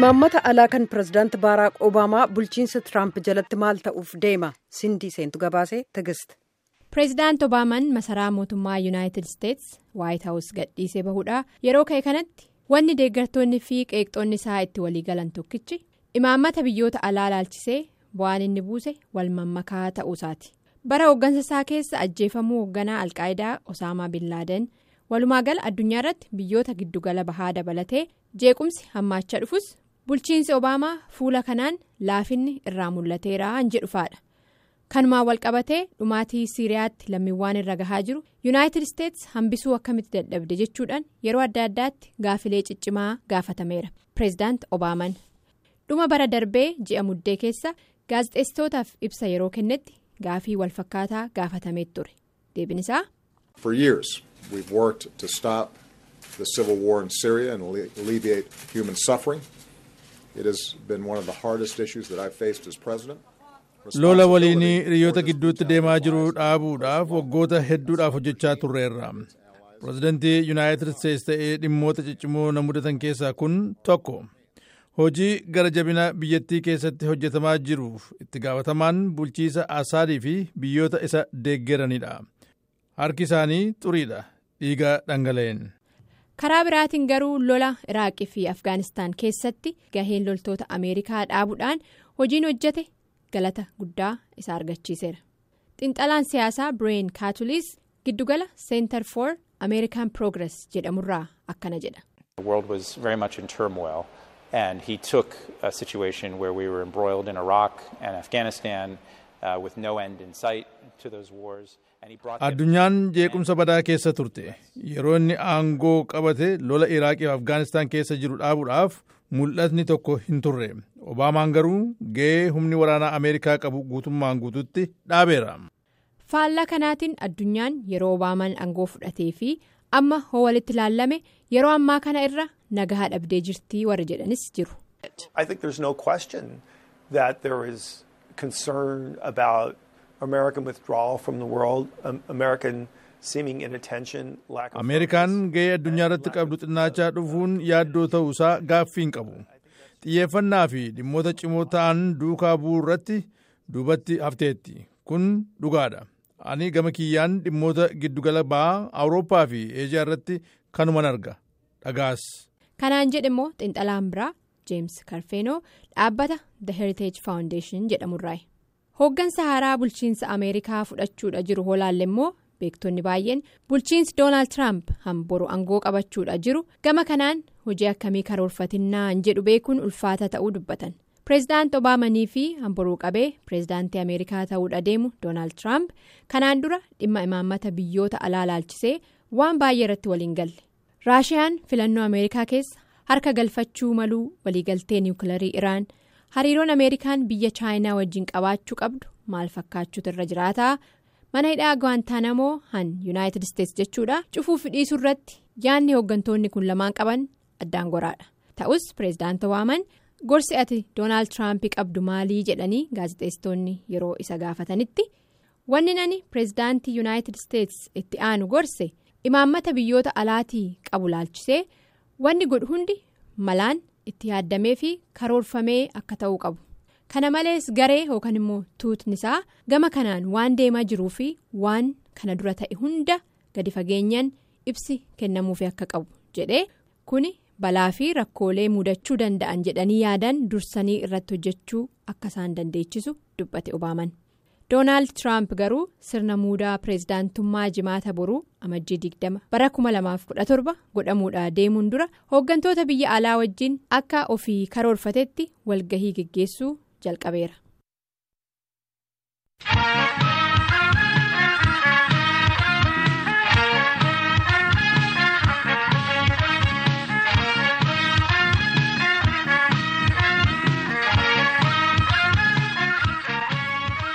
Imaammata alaa kan pirezidaanti Baaraak Obaamaa bulchiinsa Tiraamp jalatti maal ta'uuf deema? Sindii Seentu gabaasee Tigist. Pirezidaanti Obaamaan masaraa mootummaa Yuunaayitid Isteets Waayit Haawus gadhiisee bahuudha. Yeroo ka'e kanatti wanni deeggartoonni fi qeeqxoonni isaa itti walii galan tokkichi imaammata biyyoota alaa laalchisee bu'aan inni buuse wal mammakaa ta'uusaati. Bara hooggansa isaa keessa ajjeefamuu hoogganaa Alqaayidaa Osaamaa Bin Laaden walumaagala addunyaa irratti biyyoota giddugala bahaa dabalatee jeequmsi hammaachaa dhufus bulchiinsi Obaamaa fuula kanaan laafinni irraa mul'ateera jedhu faadha. Kanumaan walqabatee dhumaatii Siiriyaatti lammiiwwan irra gahaa jiru Yuunaayitid Isteets hambisuu akkamitti dadhabde jechuudhaan yeroo adda addaatti gaafilee ciccimaa gaafatameera. Pireezidaanti Obaamaan dhuma bara darbee ji'a muddee keessa gaazexeessitootaaf ibsa yeroo kennetti gaafii walfakkaataa gaafatamee ture. Deebiin isaa. For years we've worked to stop the civil war in Syria and alleviate human suffering. It has been one of the hardest issues that I've faced as president. Lola waliinii hiriyoota gidduutti deemaa jiru dhaabuudhaaf waggoota hedduudhaaf hojjechaa turreerra. Pireezidantii Yuunaayitid Isteets ta'ee dhimmoota ciccimoo na mudatan keessaa kun tokko. Hojii gara jabina biyyattii keessatti hojjetamaa jiruuf itti gaafatamaan bulchiisa Asaadii fi biyyoota isa deeggaranidha. Harki isaanii xuriidha. Dhiiga dhangala'een. Karaa biraatiin garuu lola Iraaqii fi Afgaanistaan keessatti gaheen loltoota Ameerikaa dhaabuudhaan hojiin hojjete galata guddaa isa argachiiseera. Xiinxalaan siyaasaa Brian Katulis giddugala Center for American Progress jedhamurraa akkana jedha. The world was very much in turmoil and he took a situation where we were embroiled in Iraq and Afghanistan with no end in sight to those wars. Addunyaan jeequmsa badaa keessa turte. Yeroo inni aangoo qabate lola Iraaqii fi Afgaanistaan keessa jiru dhaabuudhaaf mul'atni tokko hin turre. Obaamaan garuu gahee humni waraanaa Ameerikaa qabu guutummaan guututti dhaabeera. Faallaa kanaatiin addunyaan yeroo Obaamaan aangoo fudhatee fi amma hoo walitti ilaallame yeroo ammaa kana irra nagaa dhabdee jirtii warra jedhanis jiru. I think there's no question that there is concern about American withdrawal from the world, American seeming inattention, lack of. Ameerikaan gahee addunyaa irratti qabdu xinnaachaa dhufuun yaaddoo ta'uusaa gaaffii hin qabu. Xiyyeeffannaa fi dhimmoota cimoo ta'an duukaa bu'uu irratti duubatti hafteetti. Kun dhugaadha. Ani gama kiyyaan dhimmoota giddugala bahaa Awurooppaa fi Eeshiyaa irratti kanuman arga. Dhagaas. Kanaan jedhe immoo xiinxalaan biraa James Carfenoo dhaabbata The Heritage Foundation jedhamurraa. Hooggansa haaraa bulchiinsa Ameerikaa fudhachuudha jiru hoolaalle immoo beektonni baay'een bulchiinsi Doonaald Tiraamp hamboru aangoo qabachuudha jiru gama kanaan hojii akkamii karoorfatinnaa jedhu beekuun ulfaata ta'uu dubbatan. Pireezidaanti Obaamanii fi hamboruu qabee pireezidaantii Ameerikaa ta'uudha deemu Doonaald Tiraamp kanaan dura dhimma imaammata biyyoota alaa laalchisee waan baay'ee irratti waliin galle. Raashiyaan filannoo Ameerikaa keessa harka galfachuu maluu waliigaltee niwukilarii Iraan. Hariiroon Ameerikaan biyya Chaayinaa wajjin qabaachuu qabdu maal fakkaachuutu irra jiraataa mana hidhaa Guantaanamoo han Yuunaayitid Isteets jechuudha cufuuf dhiisuu irratti yaadni hooggantoonni kun lamaan qaban addaan goraadha. Ta'us pireezidaanti Obaamaan gorsi ati Doonaald Tiraamp qabdu maalii jedhanii gaazexeessitoonni yeroo isa gaafatanitti wanni nani pireezidaantii Yuunaayitid Isteets itti aanu gorse imaammata biyyoota alaatii qabu laalchisee wanni godhu hundi malaan. Itti yaaddamee fi karoorfamee akka ta'uu qabu. Kana malees garee yookaan immoo tuutni isaa gama kanaan waan deemaa jiruu fi waan kana dura ta'e hunda gadi fageenyaan ibsi kennamuufi akka qabu jedhee kuni balaa fi rakkoolee mudachuu danda'an jedhanii yaadan dursanii irratti hojjechuu akka isaan dandeechisu dubbate Obaamaan. Doonaald Tiraamp garuu sirna muudaa pireezidaantummaa jimaata boruu amajjii 20 bara 2017 godhamuudha deemuun dura hooggantoota biyya alaa wajjin akka ofii karoorfatetti walgahii geggeessuu jalqabeera.